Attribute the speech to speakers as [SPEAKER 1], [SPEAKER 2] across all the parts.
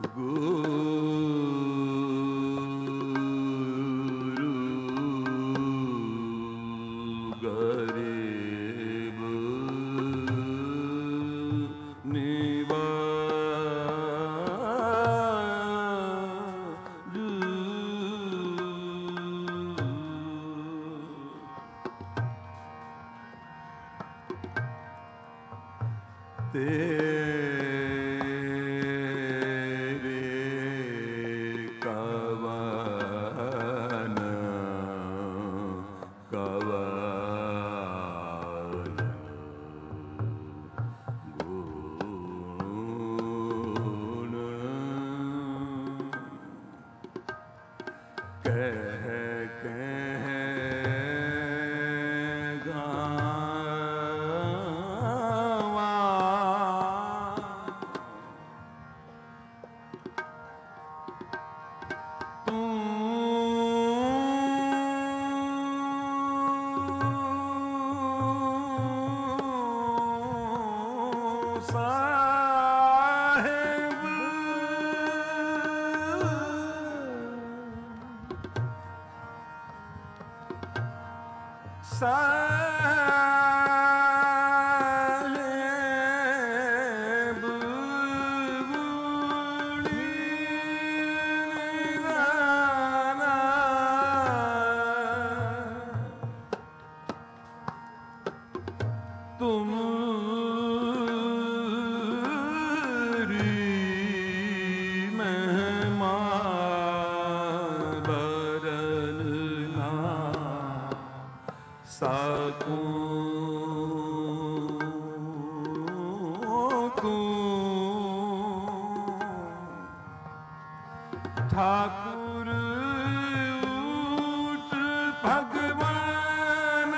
[SPEAKER 1] गुरु गरीब निवाजु तेरे कवन कवन गुण कह कह गावा तू साहिब साहिब गुणी निदाना तुमरी महिमा बरना सकूं तू ठाकुर ऊट भगवान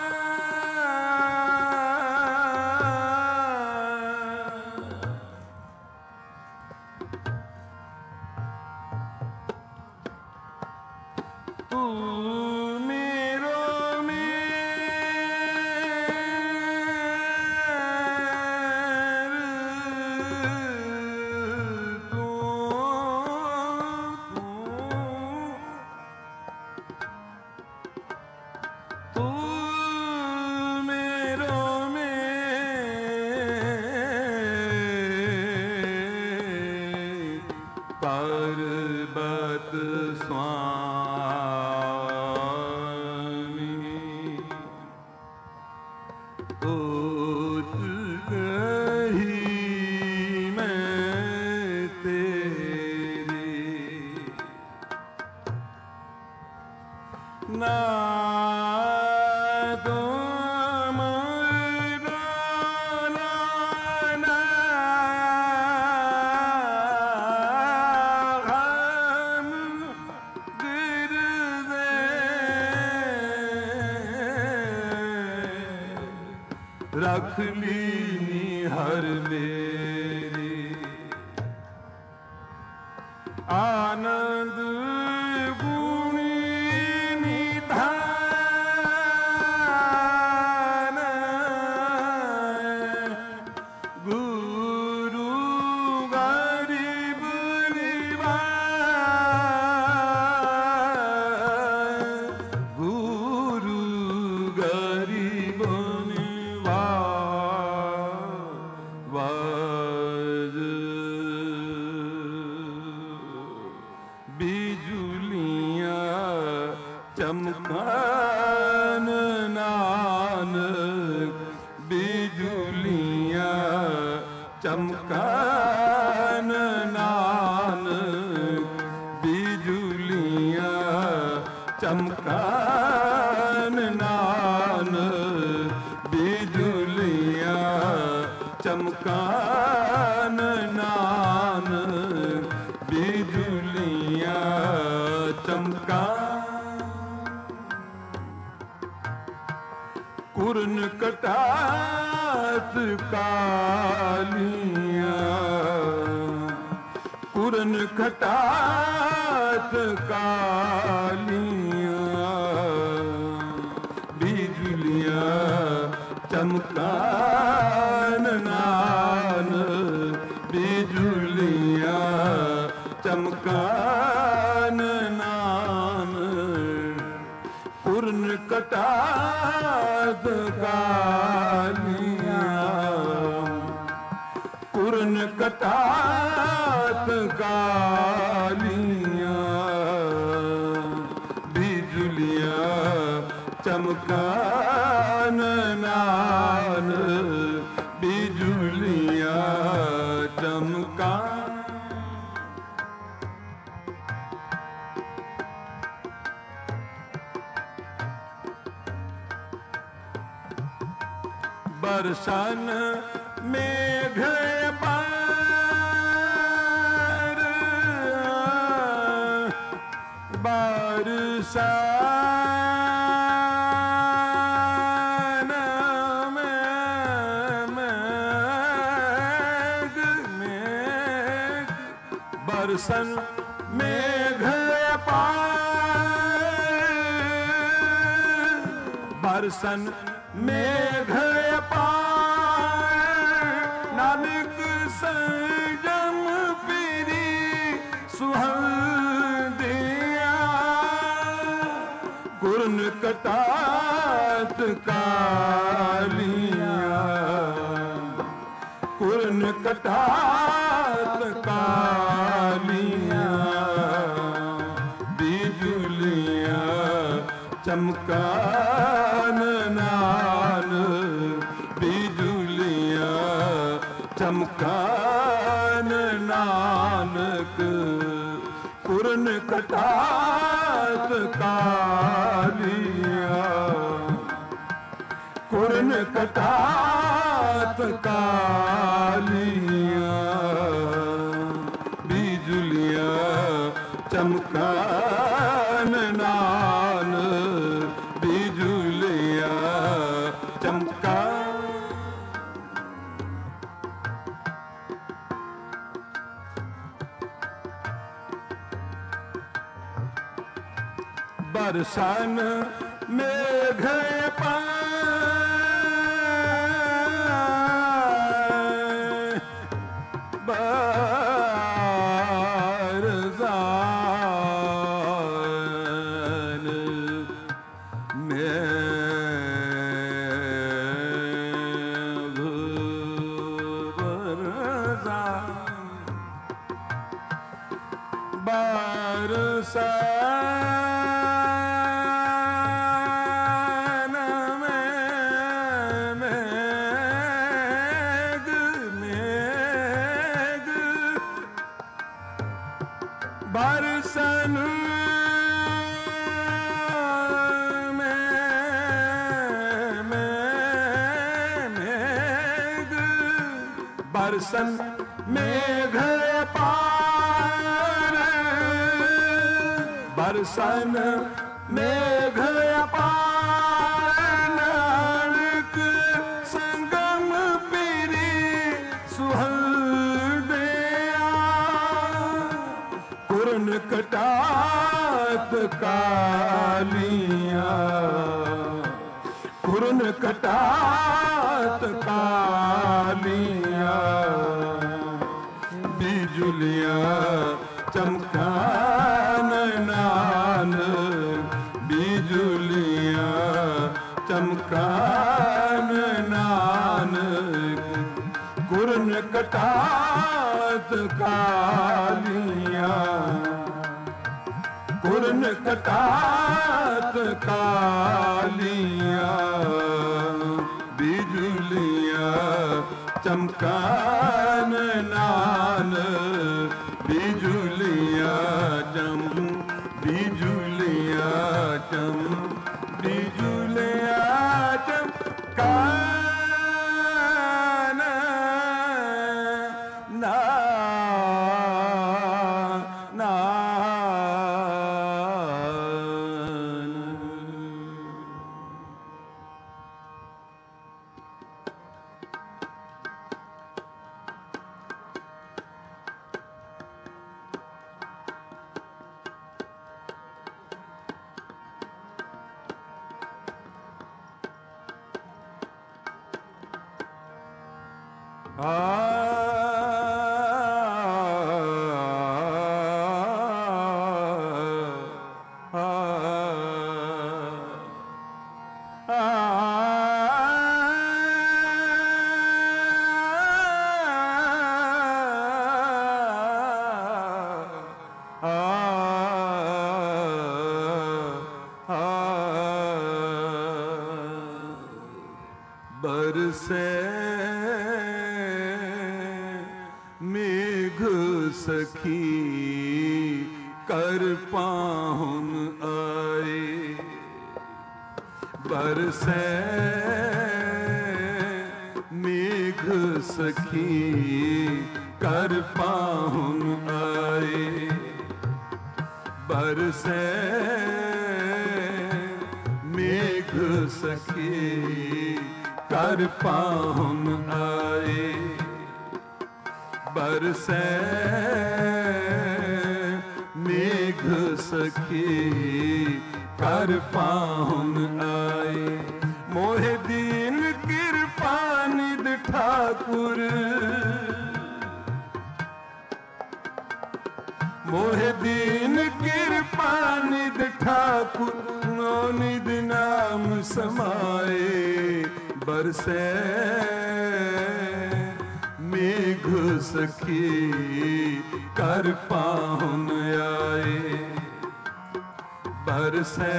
[SPEAKER 1] तू मेरो तू मेरो पर्वत स्वामी ओत कही मैं तेरी ना रख ली हर मेरी आनंद गुणी निधान गुरु गरीब निवाज गुरु गरीब बिजुलियाँ चमकान नानक बिजुलियाँ चमकान नानक बिजुलियाँ चमकान नानक बिजुलियाँ चमकान नानक बिजुलियाँ चमकान कुरन कटात कालियाँ कुरन कटात कालियाँ बिजुलियाँ चमकान नानक बिजुलियाँ कुरन कटात कालियां बिजुलियां चमकान नान बिजुलियां चमकान। बरसन मेघ पार बरसन मेघ मेघ बरसन मेघ पार बरसन मेघ पार नानक संजम पीरी सुहंदिया कुरन कटात कालियां कुरन कटात कालियां बिजुलियां चमकान नान बिजुलियां चमकान नानक कुरन कटात कालियां कुरन कटात कालियां बिजुलियां चमकान नान बिजुलियां चमकान। बरसन मेघ पार बरसन मेघ बरसन बरसन मेघ मेघ बरसन मेघ बरसन मेघ पार बरसन मेघ पार नानक संगम पीरी सुहंदिया कुरन कटात कालियां कुरन कटात कालियां बिजुलियां चमकान नान बिजुलियां चमकान नान कुरन कटात कालियां कुरन कटात कालियां बिजुलियां चमकान नान बिजुलियां चम बिजुलियां चम बिजुलियां चमकान बरसे मेघ सखी कर पाहुन आए। बरसे मेघ सखी कर पाहुन आए। बरसे मेघ सखी कर पाहुन आए। बरसे मेघ सखी कर पाहुन आए। मोहे दीन कृपा निध ठाकुर, मोहे दीन कृपा निध ठाकुर, नो निध नाम समाए। बरसे मेघ सखी कर पाहुन आए। बरसे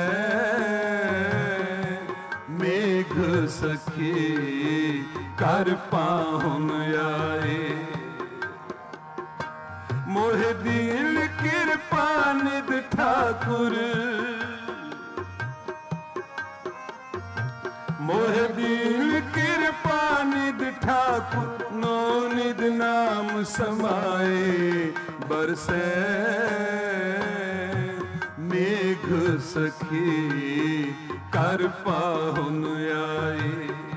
[SPEAKER 1] मेघ सखी कर पाहुन आए। मोहे दीन कृपा निध ठाकुर, मोहे दीन कृपा निध ठाकुर, नो निध नाम समाए। बरसे मेघ सखी कर पाहुन आए।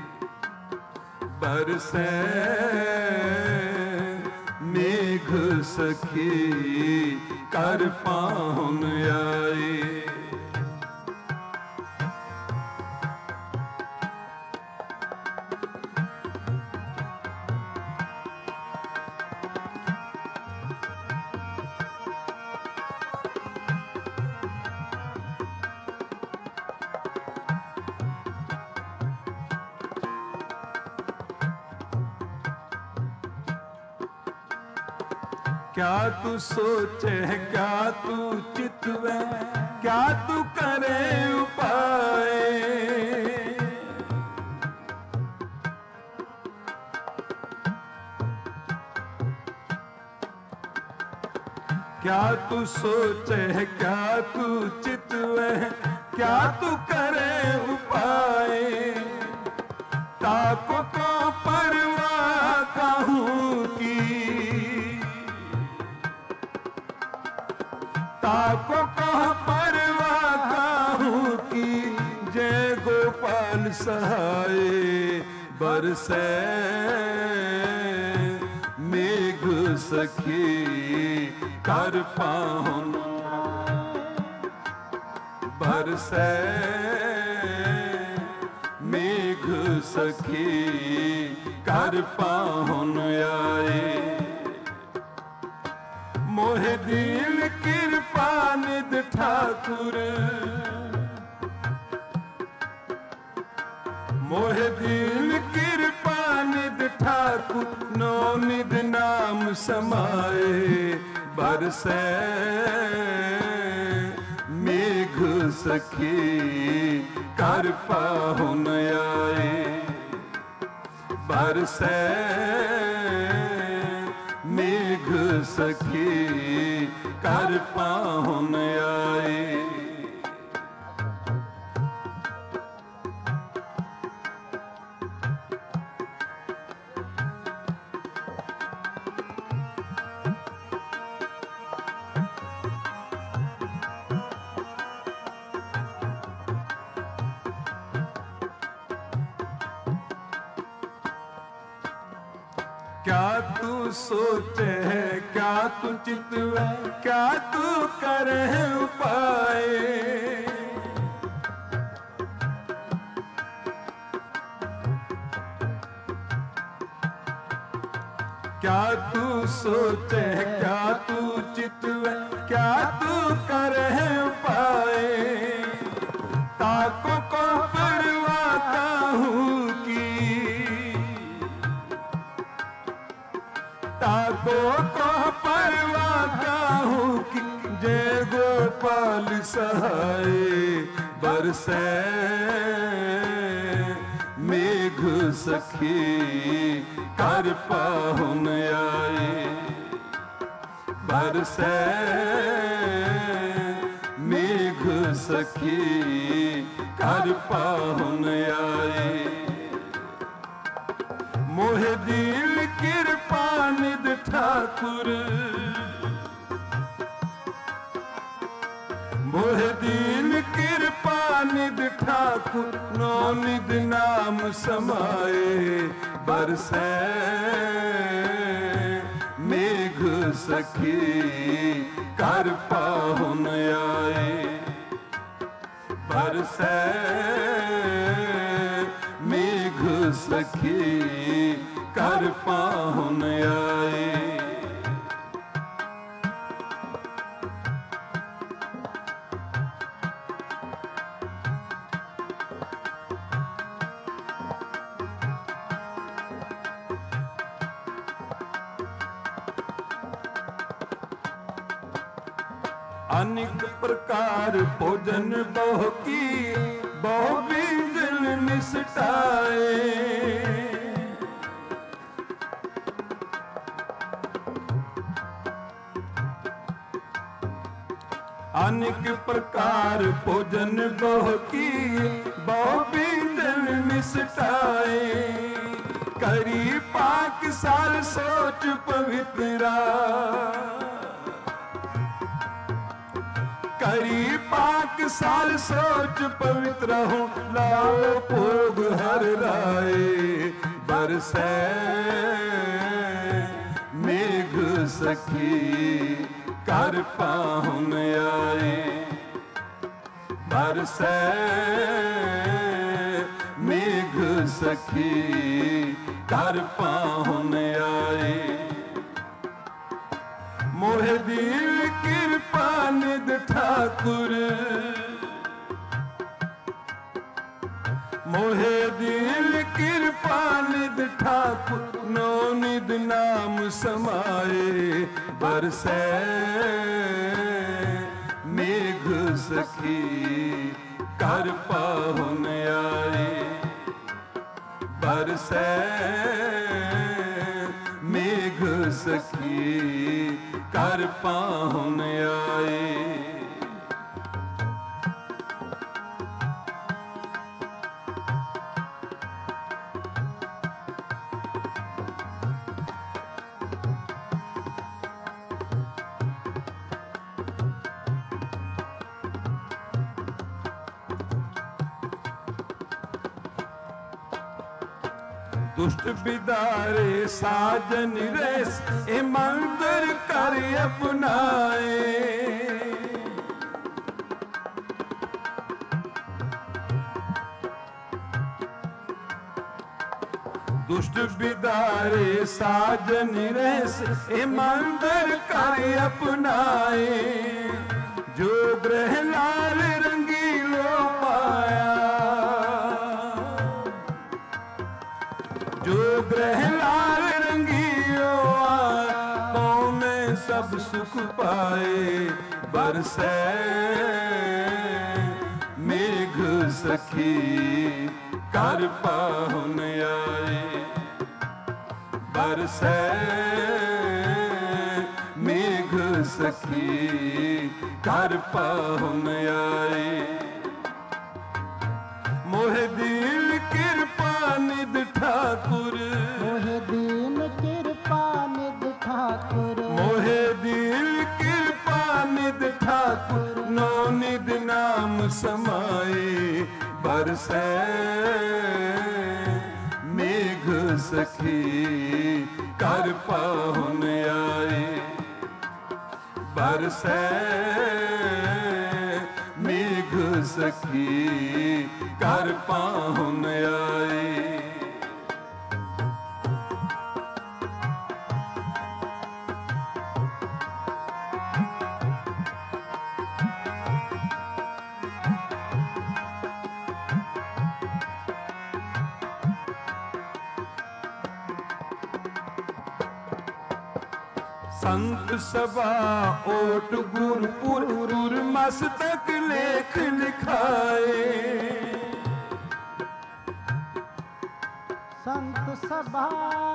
[SPEAKER 1] बरसे मेघ सखी कर पाहुन आए। क्या तू सोचे है, क्या तू चितवे, क्या तू करे उपाय। क्या तू सोचे है, क्या तू चितवे, क्या तू करे उपाय। ताको को परवाह कहूँ की, ताको कह परवाह कहूँ की, जय गोपाल सहाय। बरसे मेघ सखी कर पाहुन। बरसे मेघ सखी कर पाहुन आए। मोहे दीन कृपा निध ठाकुर, मोहे दीन कृपा निध ठाकुर, नो निध नाम समाए। बरसे मेघ सखी कर पाहुन आए। बरसे मेघ सखी कर पाहुन आए। क्या तू सोचे है, क्या तू चितवे, क्या तू करे उपाय। क्या तू सोचे है, क्या तू चितवे, क्या तू करे उपाय। ताको को परवाह कहूँ की, ताको को परवाह कहूँ की, जय गोपाल सहाय। बरसे मेघ सखी कर पाहुन आए। बरसै मेघ सखी कर पाहुन आए। मोहे दीन कृपा निध ठाकुर, मोहे दीन कृपा निध ठाकुर, नो निध नाम समाए। बरसै मेघ सखी कर पाहुन आए। बरसै मेघ सखी कर पाहुन आए। अनेक प्रकार भोजन बहु की, बहु व्यंजन निष्ठाए। अनेक प्रकार भोजन बहु की, बहु व्यंजन निष्ठाए। करी पाक सार सोच पवित्रा, करी पाक सार सोच पवित्र हो। लाओ भोग हर राय। बरसै मेघ सखी कर पाहुन आए। बरसै मेघ सखी कर पाहुन आए। मोहे दीन कृपा निध ठाकुर, मोहे दीन कृपा निध ठाकुर, नो निध नाम समाए। बरसै मेघ सखी कर पाहुन आए। बरसै मेघ सखी कर पाहुन आए। दुष्ट बिदारे साजन रेस, ए मंदिर कर अपनाए। दुष्ट बिदारे साजन रेस, ए मंदिर कर अपनाए। जो ग्रह लाल रंगीलो पाया, जो ग्रह लाल रंगियो पाँव में सब सुख पाए। बरसै मेघ सखी कर पाहुन आए। बरसै मेघ सखी कर पाहुन आए। मोहे दीन कृपा निध ठाकुर,
[SPEAKER 2] मोहे दीन कृपा निध ठाकुर,
[SPEAKER 1] मोहे दीन कृपा निध ठाकुर, नो निध नाम समाए। बरसै मेघ सखी कर पाहुन आए। बरसै मेघ सखी कर पाहुन आए। संत सभा ओट गुरपुर मस्तक लेख लिखाए।
[SPEAKER 2] संत सभा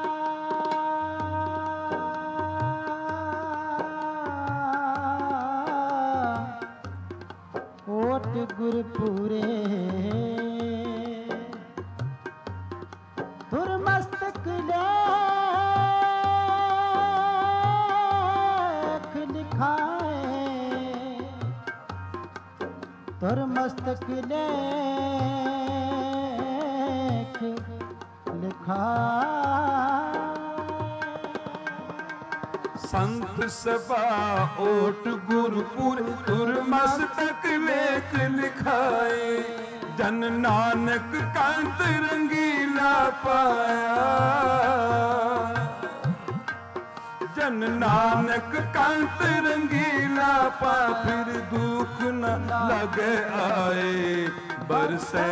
[SPEAKER 2] ओट गुरपुरे दुर्मस्तक लेख लिखाए दुर्मस्तक लेख लिखाए
[SPEAKER 1] संत सभा ओट गुरपुर दुर्मस्तक लेख लिखाए जन नानक कांत रंगीला पाया जन नानक कांत रंगीला पा फिर दुख न लगे आए बरसे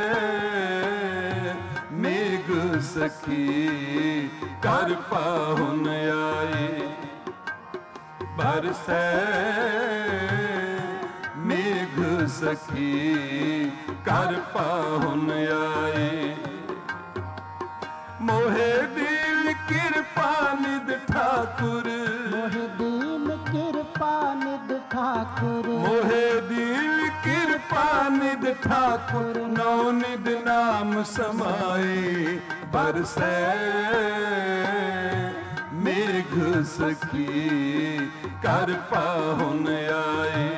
[SPEAKER 1] मेघ सखी कर पाहुन आए बरसे मेघ सखी कर पाहुन आए मोहे दिल कृपा निध ठाकुर
[SPEAKER 2] मोहे दीन कृपा निध ठाकुर
[SPEAKER 1] मोहे दिल कृपा निध ठाकुर नौ निध नाम समाए बरसे मेघ सखी कर पाहुन आए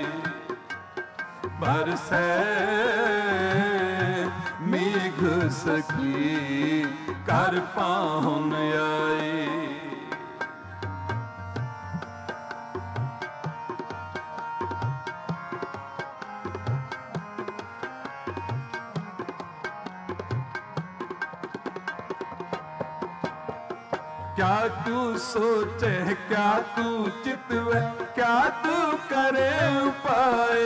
[SPEAKER 1] बरसे मेघ सखी कर पाहुन आए क्या तू सोचे क्या तू चितवे क्या तू करे उपाय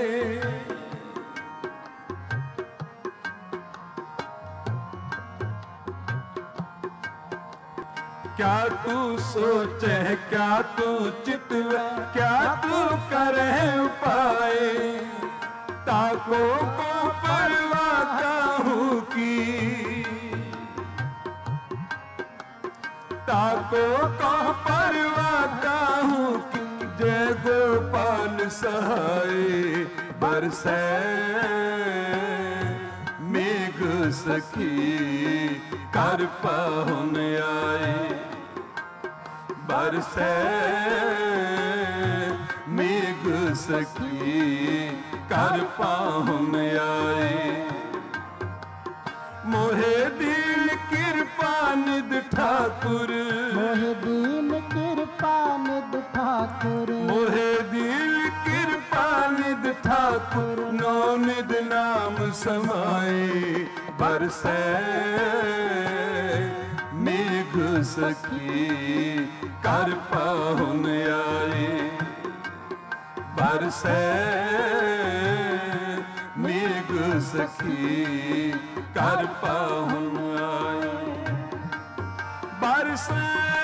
[SPEAKER 1] क्या तू सोचे क्या तू चितवे क्या तू करे उपाय ताको को परवाह काहू की ताको को परवाह काहू की जय गोपाल सहाय बरसे मेघ सखी कर पाहुन आए बरसे मेघ सखी कर पाहुन आए मोहे दिल कृपा निध ठाकुर
[SPEAKER 2] मोहे दीन कृपा निध ठाकुर
[SPEAKER 1] मोहे दिल कृपा निध ठाकुर नौ निध नाम समाए बरसे मेघ सखी कर पाहुन आए बरसे मेघ सखी कर पाहुन आए बरसे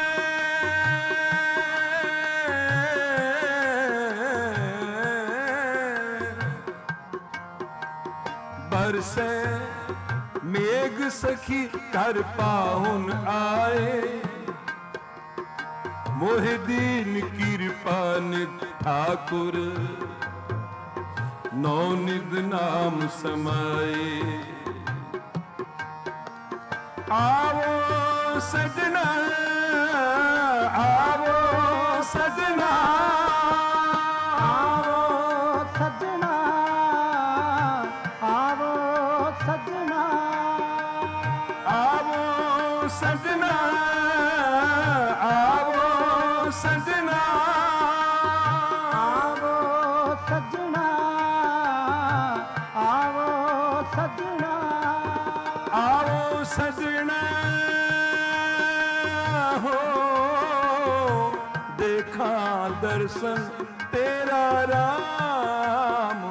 [SPEAKER 1] बरसे मेघ सखी कर पाहुन आए मोहे दीन कृपा निध ठाकुर नौ निध नाम समाए आवो सजना आवो सजना
[SPEAKER 2] आवो सजना आवो सजना
[SPEAKER 1] आवो सजना आवो सजना
[SPEAKER 2] आवो सजना आवो सजना
[SPEAKER 1] आओ सजना हो देखा दर्शन तेरा राम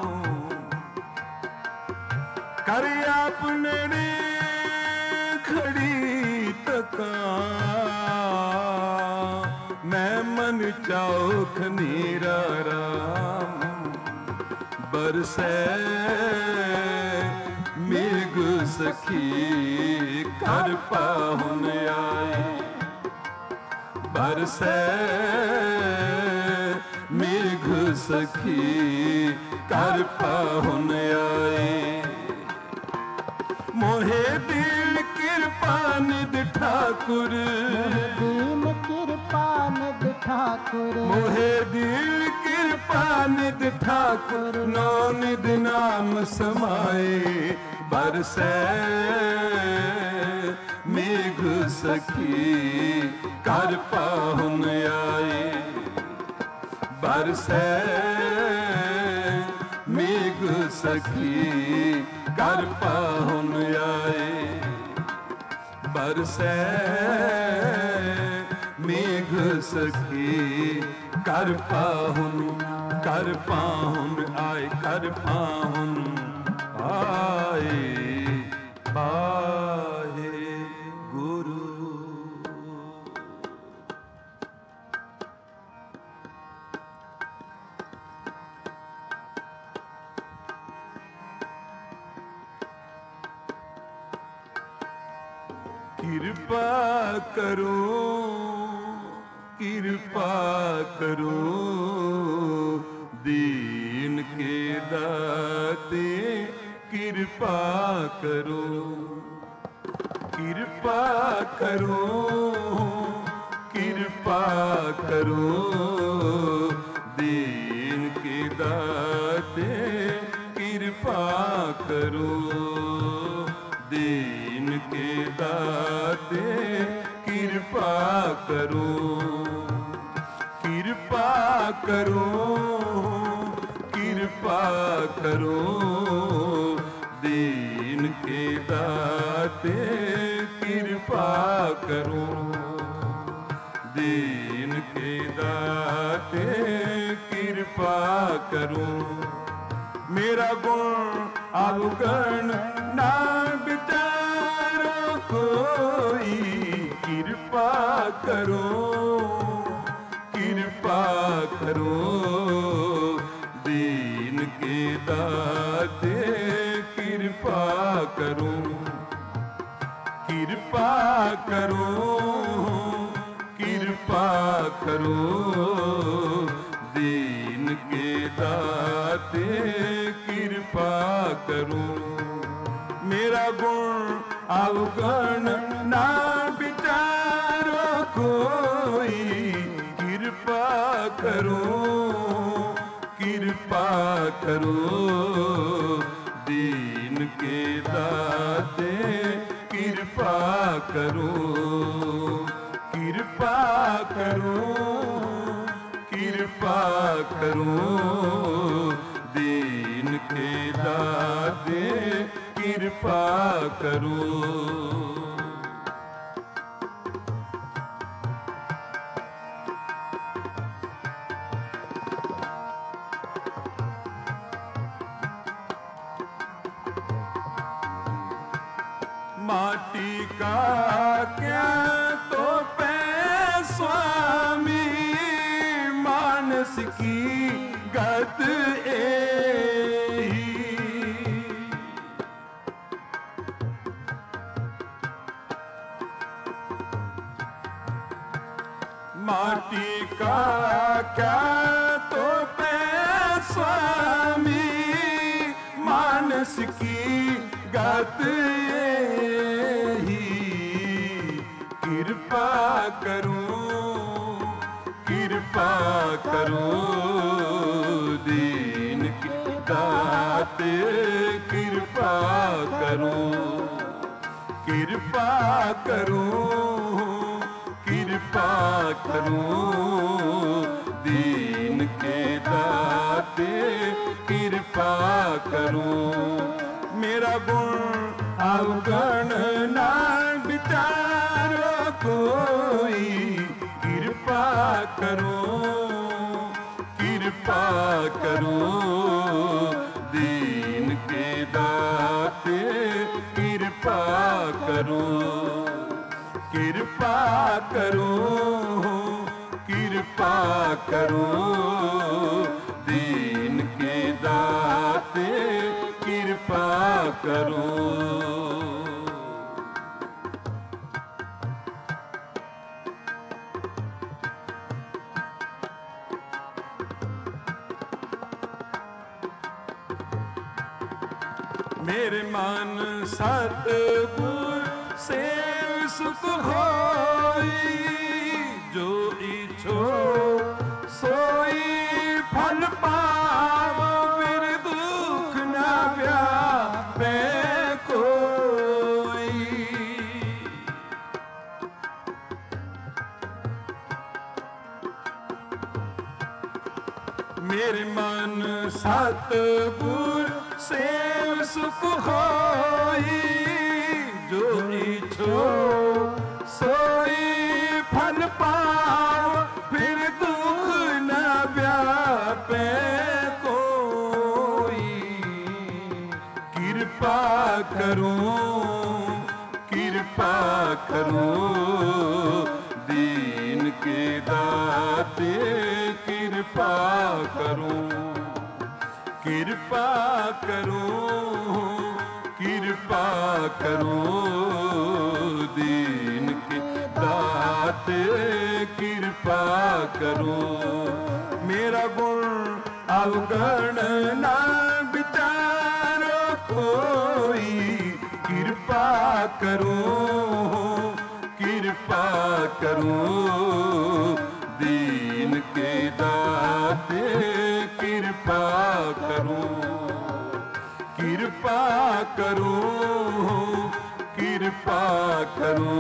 [SPEAKER 1] कर अपने खड़ी तका मैं मन चौख नीरा राम बरसे मेघ सखी कर पाहुन आए। बरसे मेघ सखी कर पाहुन आए। मोहे दीन कृपा निध ठाकुर,
[SPEAKER 2] दीन कृपा निध ठाकुर,
[SPEAKER 1] मोहे दीन कृपा निध ठाकुर, नो निध नाम समाए। बरसे मेघ सखी कर पाहुन आए। बरसे मेघ सखी कर पाहुन आए। बरसे मेघ सखी कर पाहुन आए। कर पाहुन आए आए गुरु। कृपा करो, कृपा करो, दीन के दाते कृपा करो। कृपा करो, कृपा करो, दीन के दाते कृपा करो। दीन के दाते कृपा करो। कृपा करो, कृपा करो, दीन के दाते कृपा करो। दीन के दाते कृपा करो। मेरा गुण अवगुण ना विचारो कोई। कृपा करो, कृपा करो, दीन के दाते कृपा करो। कृपा करो, कृपा करो, दीन के दाते कृपा करो। मेरा गुण अवगुण ना विचारो कोई। कृपा करो, कृपा करो, दीन के दाते कृपा करो। कृपा करो, कृपा करो, दीन के दाते कृपा करो। माटी का क्या तो पे स्वामी, मानस की गत एही। माटी का क्या तो पे स्वामी, मानस की गत एही। कृपा करो, कृपा करो, दीन के दाते कृपा करो। कृपा करो, कृपा करो, दीन के दाते कृपा करो। मेरा गुण अवगुण ना विचारो कोई। कृपा करो, कृपा करो, दीन के दाते कृपा करो। कृपा करो, कृपा करो, दीन के दाते कृपा करो। मेरे मन सतगुर से सुख होई, जो इच्छो सोई फल पाव, फिर दुख न व्यापे कोई। मेरे मन सतगुर से सुख होई, जो इच्छो सोई फल पाओ, फिर दुख न व्यापे कोई। कृपा करो कृपा करो दीन के दाते, कृपा करो कृपा करो कृपा करो दीन के दाते, कृपा करो। मेरा गुण अवगण ना विचारो कोई, कृपा करो कृपा करो दीन के दाते, कृपा करो कृपा करो कृपा करो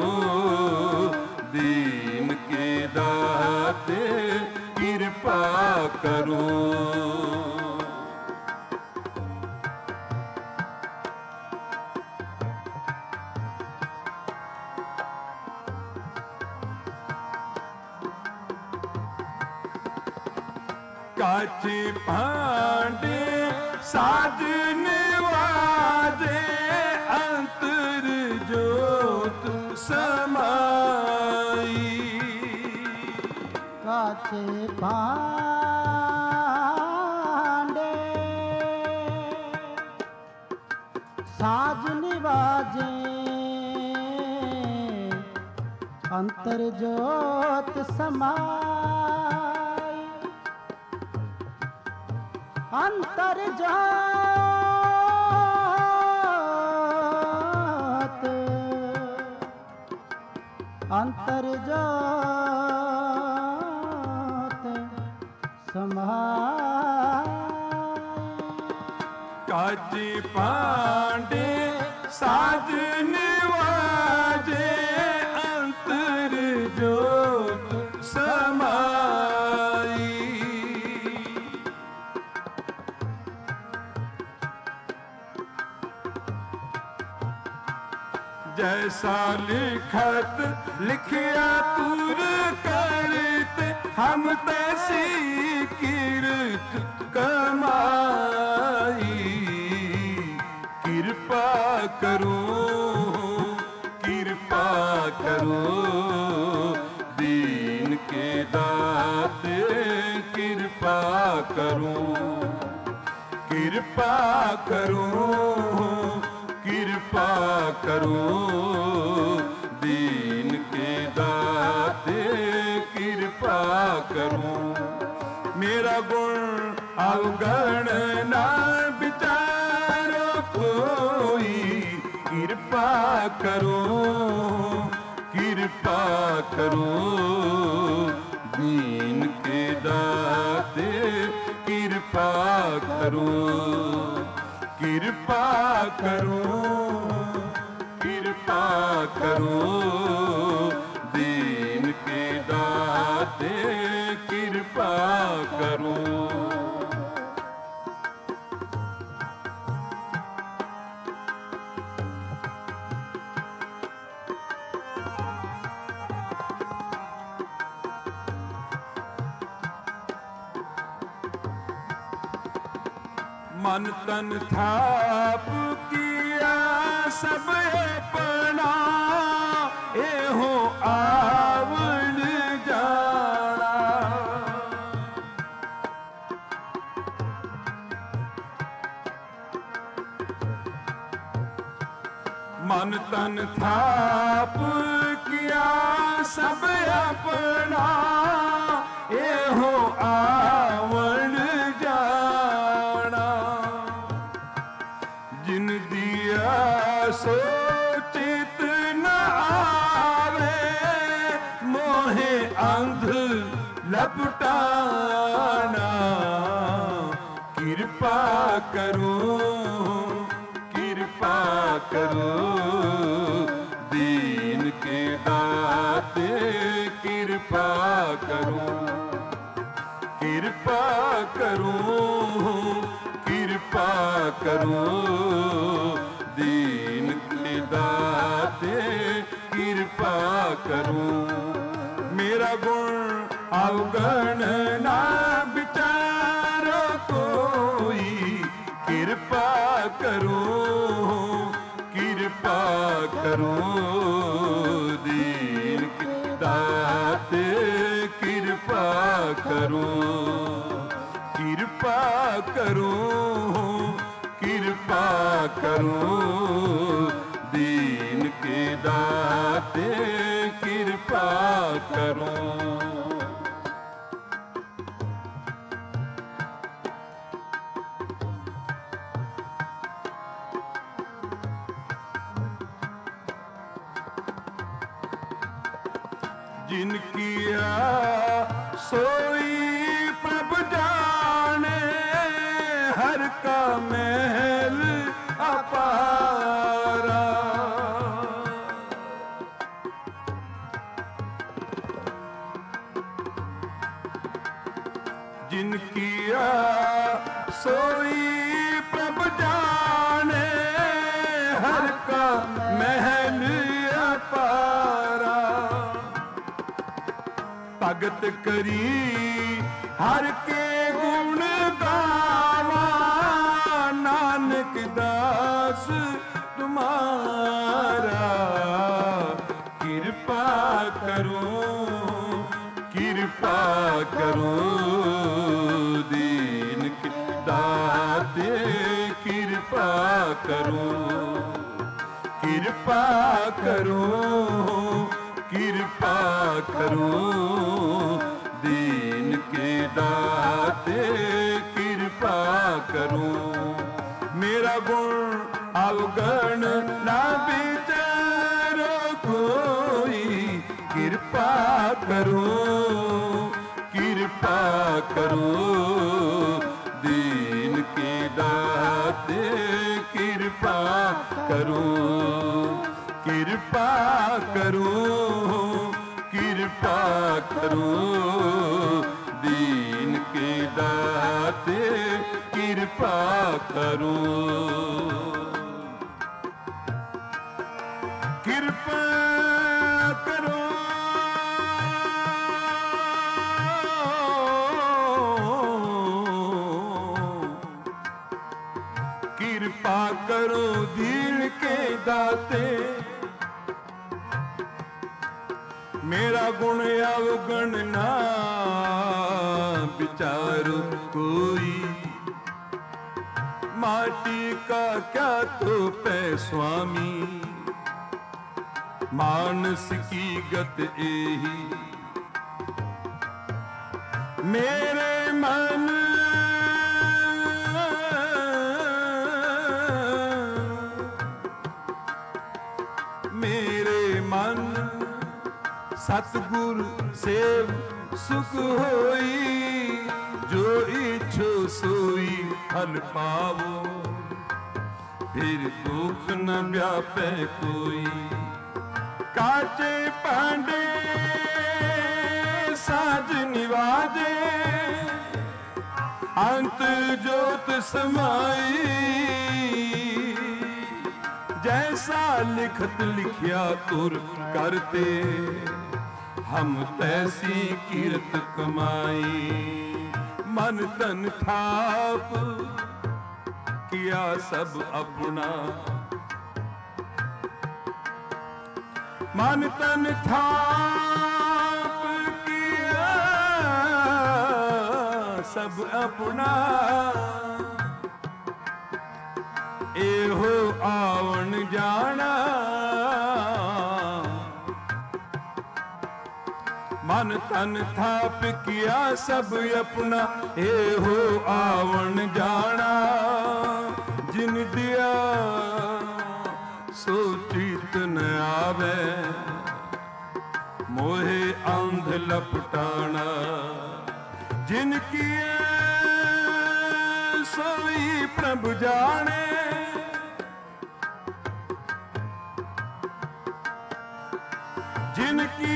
[SPEAKER 1] दीन के दाते, कृपा करो। काचे भांडे साजन वाजे, अंतर जोत समाई।
[SPEAKER 2] काचे भांडे साजन वाजे, अंतर जोत समाई। अंतर जोत अंतर जोत समाई।
[SPEAKER 1] काचे पांडे साजन वाजे, अंतर जोत समाई। जैसा लिखत लिखिया तुर करते, हम तैसी कीर्त कमाई। कृपा करो कृपा करो दीन के दाते, कृपा करो कृपा करो कृपा करो दीन के दाते, कृपा करो। मेरा गुण अवगण ना विचारो कोई, कृपा करो कृपा करो दीन के दाते, कृपा करो कृपा करो कृपा करो दीन के दाते, कृपा करो। मन तन थाप किया सब अपना, एहो आवण जाना। मन तन थाप किया सब अपना, एहो आवण जाना। जिन अंध लपटाना। कृपा करो, कृपा करो, दीन के दाते कृपा करो। कृपा करो, कृपा करो, दीन के दाते कृपा करो। मेरा गुण अवगण ना विचारो कोई, कृपा करो, कृपा करो, दीन के दाते कृपा करो। कृपा करो, कृपा करो, दीन के दाते कृपा करो। जिनकी सोई प्रभ जाने, हर का महल अपारा। जिनकी सोई प्रभ जाने, हर का महल अपारा। भगत करी हर के गुण गावा, नानक दास तुम्हारा। कृपा करो, कृपा करो, दीन के दाते कृपा करो। कृपा करो, कृपा करो, दीन के दाते कृपा करो। मेरा गुण अवगण ना विचारो कोई, कृपा करो, कृपा करो, दीन के दाते कृपा करो। कृपा करो, कृपा करो, दीन के दाते कृपा करो। कृपा करो, कृपा करो, दीन के दाते। मेरा गुण अवगण ना विचारो कोई, माटी का क्या तो पै स्वामी। मानस की गत एही मेरे मन, मेरे मन सतगुरु सेव सुख होई। जो इच्छो सोई फल पावो, फिर दुख न व्यापे कोई। काचे पांडे साज निवाजे, अंत जोत समाई। जैसा लिखत लिखिया तुर करते, हम तैसी कीरत कमाई। मन तन थाप किया सब अपना, मन तन थाप किया सब अपना। एहो आवन जाना, मन तन थाप किया सब अपना। एहो आवन जाना, जिन दिया सो चीत न आवे। मोहे अंध लपटाना। जिनकी सोई प्रभु जाने, जिनकी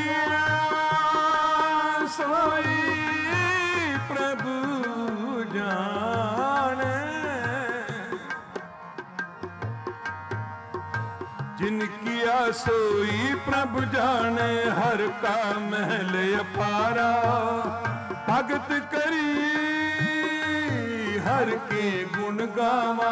[SPEAKER 1] सोई प्रभु जाने, जिनकी सोई प्रभु जाने। हर का महल अपारा भगत करी हर के गुण गावा।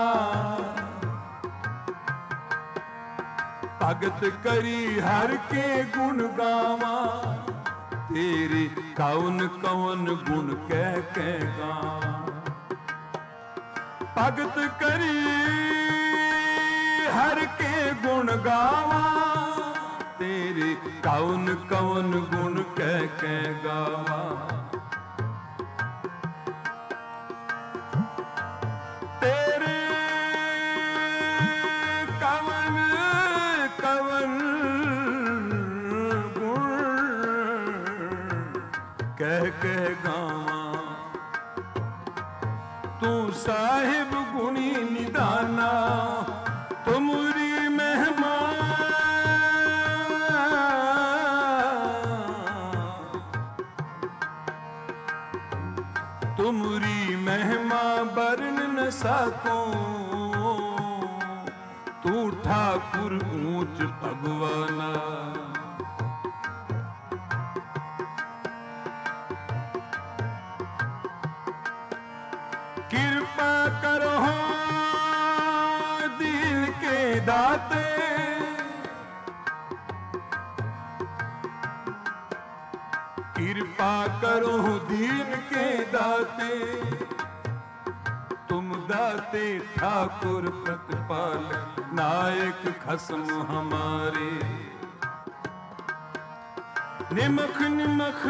[SPEAKER 1] भगत करी हर के गुण गावा। तेरे कौन कौन गुण कह के गावा। भगत करी हर के गुण गावा। तेरे कौन कौन गुण कह के गावा। तेरे कवन कवन गुण कह के गावा। तू साहिब गुणी निदाना, तुमरी महिमा तुमरी महिमा बरन न सको। तू ठाकुर ऊंच भगवाना। कृपा करो दीन के दाते। कृपा करो दीन के दाते। तुम दाते ठाकुर प्रतिपालक, नायक खसम हमारे। निमख निमख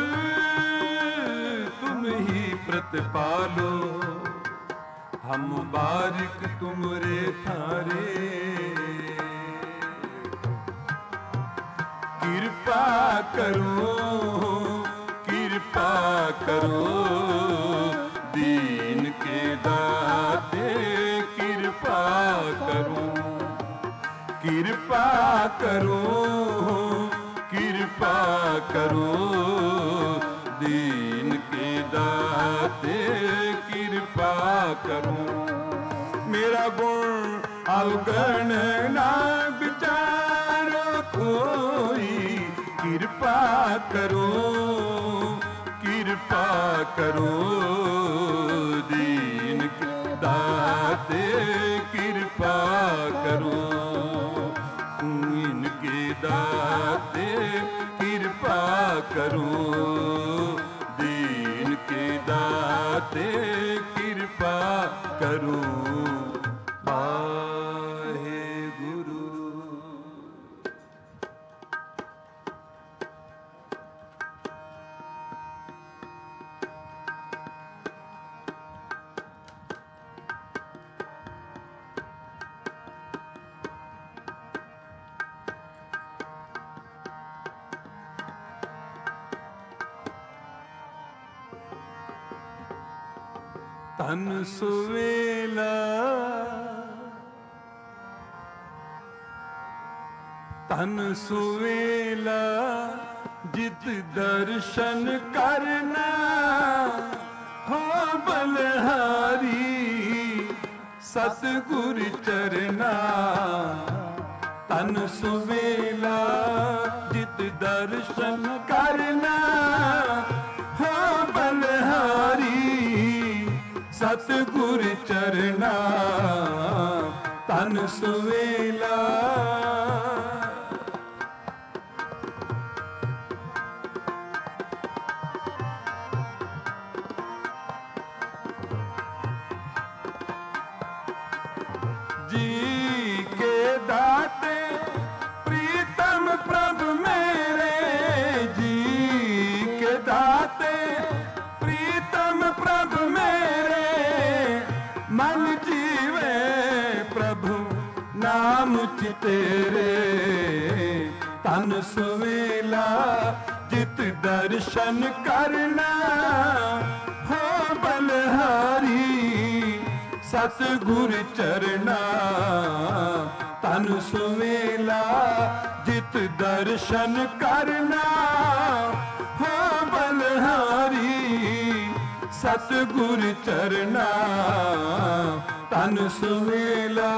[SPEAKER 1] तुम ही प्रतिपालो, हम बारिक तुमरे थारे। कृपा करो कृपा करो दीन के दाते। कृपा करो कृपा करो कृपा करो दीन के दाते। कृपा करो मेरा गुण अवगण ना विचारो कोई। कृपा करो कृपा करो दीन के दाते। कृपा करो दीन के दाते। कृपा करो दीन के दाते। कृपा करो वाहे गुरु। तन सुवेला तन सुवेला जित दर्शन करना हो बलहारी सतगुर चरना। तन सुवेला जित दर्शन करना हो बलहारी सतगुर चरना। तन सुवेला जी के दाते प्रीतम प्रभु मेरे। जी के दाते प्रीतम प्रभु मेरे। मन जीवे प्रभु नाम चितेरे। तन सुवेला जित दर्शन करना हो बलहारी सतगुर चरना तन सुवेला जित दर्शन करना हो बलहारी सतगुर चरना तन सुवेला।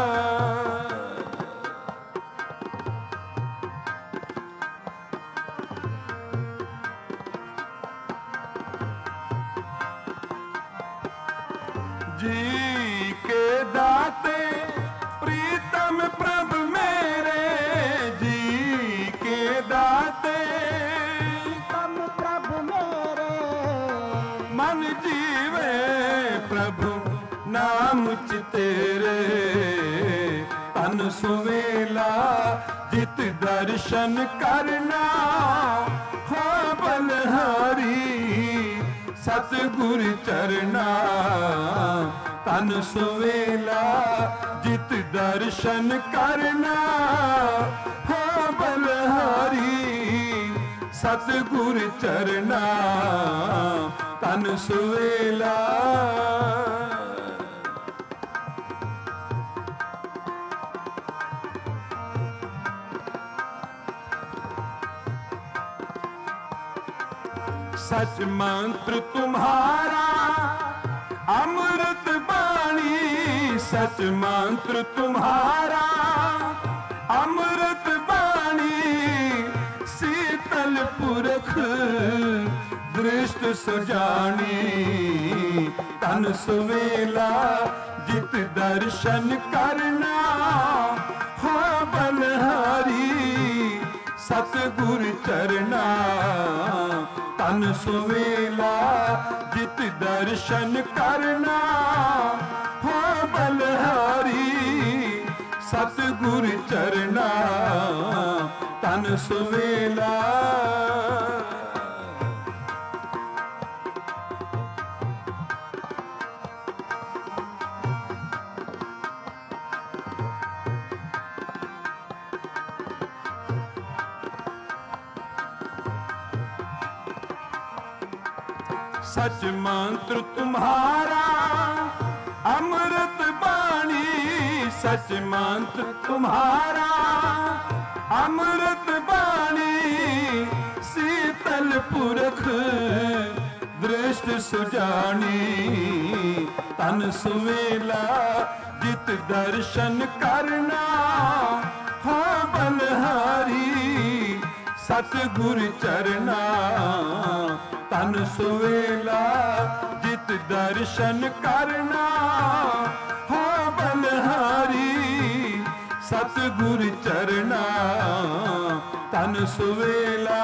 [SPEAKER 1] जी के दाते प्रीतम प्रभु मेरे, जी के दाते
[SPEAKER 2] प्रीतम प्रभु मेरे,
[SPEAKER 1] मन जीवे प्रभु नाम चितेरे तन सुवेला जित दर्शन करना हो बलहारी सतगुर चरना तन सुवेला जित दर्शन करना हो बलहारी सतगुर चरना तन सुवेला। सच मंत्र तुम्हारा अमृत बाणी, सच मंत्र तुम्हारा अमृत बाणी शीतल पुरख दृष्ट सुजानी तन सुवेला जित दर्शन करना हो बलहारी सतगुर चरना तन सुवेला जित दर्शन करना हो बलहारी सतगुर चरना तन सुवेला। सच मंत्र तुम्हारा अमृत बाणी, सच मंत्र तुम्हारा अमृत बाणी शीतल पुरख दृष्ट सुजानी तन सुवेला जित दर्शन करना हो बलहारी सतगुर चरना तन सुवेला जित दर्शन करना हो बलहारी सतगुर चरना तन सुवेला।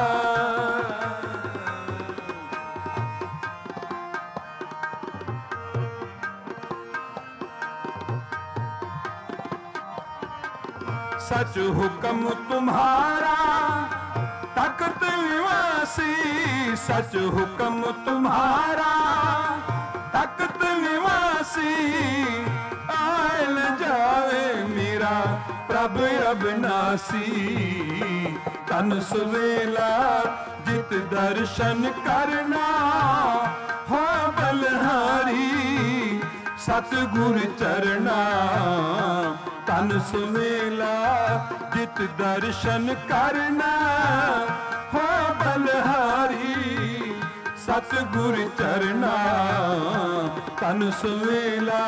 [SPEAKER 1] सच हुक्म तुम्हारा तख्त निवासी, सच हुक्म तुम्हारा तख्त निवासी आयल जावे मेरा प्रभु अविनाशी तन सुवेला जित दर्शन करना हो बलहारी सतगुर चरना तन सुवेला जित दर्शन करना हो बलहारी सतगुर चरना तन सुवेला।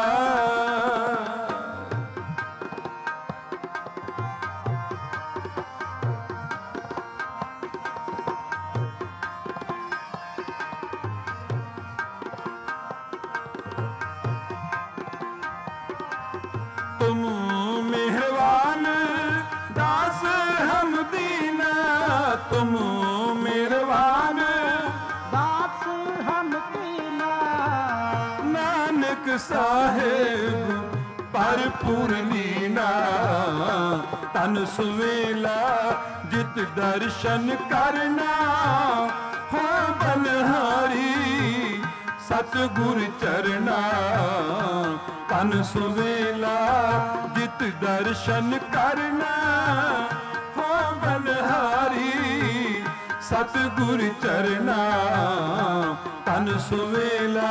[SPEAKER 1] तुम मेहरबान दास हम दीना, तुम मेहरबान
[SPEAKER 2] दास हम दीना,
[SPEAKER 1] नानक साहेब भरपूर लीना तन सुवेला जित दर्शन करना हो बलहारी सतगुर चरना तन सुवेला जित दर्शन करना हो बलहारी ਸਤਿਗੁਰ ਚਰਨਾ ਤਨ ਸੁਵੇਲਾ।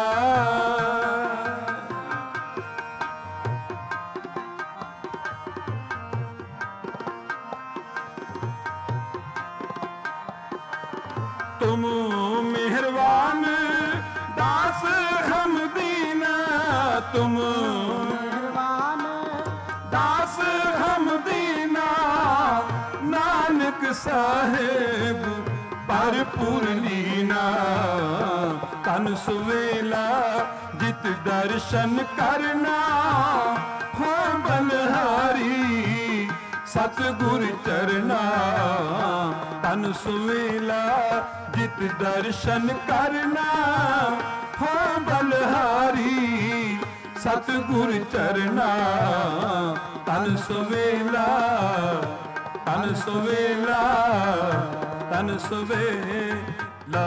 [SPEAKER 1] तुम मेहरबान दास हम दीना, तुम
[SPEAKER 2] मेहरबान
[SPEAKER 1] दास हम दीना, नानक साहेब भरपूर लीना। तन सुवेला जित दर्शन करना, हो बलहारी सतगुर चरना। तन सुवेला जित दर्शन करना, हो बलहारी सतगुर चरना। तन सुवेला तन सुवेला तन सुवेला।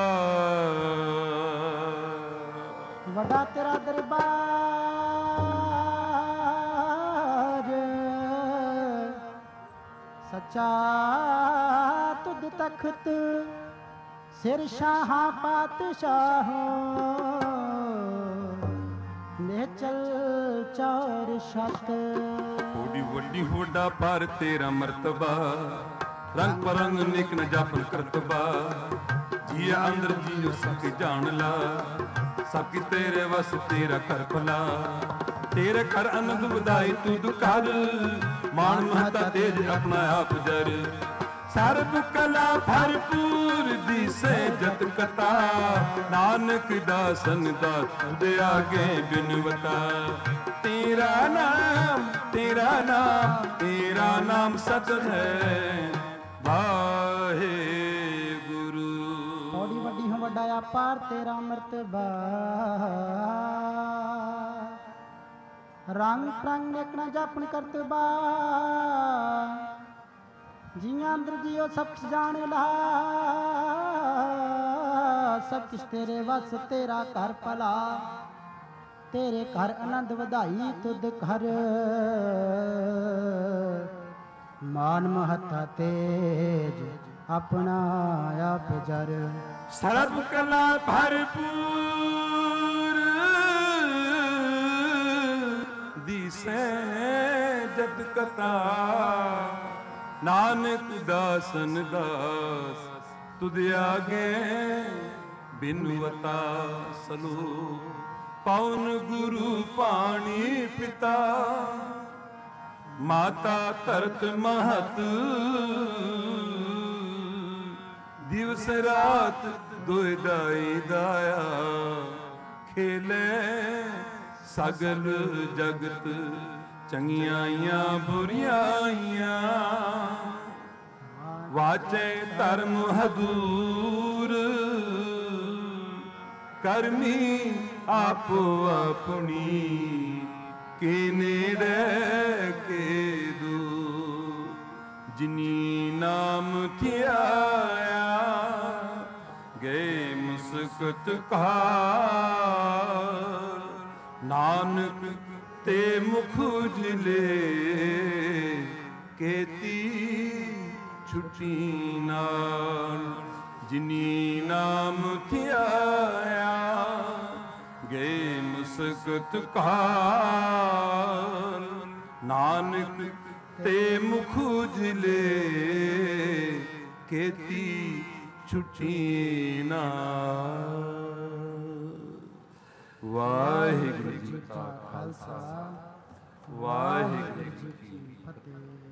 [SPEAKER 2] वड़ा तेरा दरबार सच्चा तुद तख्त, सिर शाह पातशाहों नेचल चार छत।
[SPEAKER 1] होडी वड्डी होडा पर तेरा मर्तबा, रंग परंग निक न जापन करतबा। जिया अंदर जियो सक जान ला, सबकी तेरे वस तेरा कर भला। तेरे कर आनंद बधाई तुद कर, मान महता तेज अपना आप जर। सर्ब कला भरपूर दिसे जत कथा, नानक दासन दास तुझे आगे बिनवता। तेरा नाम तेरा नाम तेरा नाम सत है वाहे गुरु।
[SPEAKER 2] थोड़ी वड्डी हो वड्डा पार तेरा मर्तबा, रंग प्रंग एक न जापन करतबा। जिया अंदर जियो सब कुछ जान ला, सब कुछ तेरे वस तेरा घर भला। तेरे घर आनंद वधाई तुद घर, मान महता तेज अपना आप जर।
[SPEAKER 1] सर्व कला भरपूर दिसे जत कथा, नानक दासन दास तुद आगे बिनवता। सलो पवन गुरु पाणी पिता, माता तरत महत। दिवस रात दुई दाई दाया, खेले सगल जगत। चंगियाइयां बुरियाइयां, वाचे धर्म हदूर। करमी आपो अपनी, के नेड़े के दूर। जिनी नाम थियाया, गए मुस्कत कार। नानक ते मुख उजले, केती छुटी नाल। जिनी नाम थियाया, गए मुस्कत कार। नानक ते मुख उजले, केती छुटी नाल। वाहिगुरु जी का खालसा, वाहिगुरु जी की फतेह।